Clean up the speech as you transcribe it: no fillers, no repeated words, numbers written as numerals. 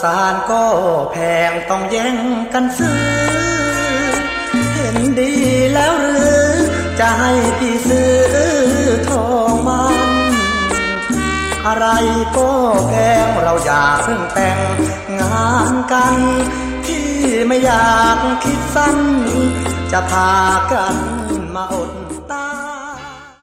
สารก็แพงต้องแย่งกันซื้อเห็นดีแล้วหรือจะให้พี่ซื้อทองมันอะไรก็แพงเราอย่าเพิ่งแต่งงานกันที่ไม่อยากคิดสั้นจะพากันมาอดตาย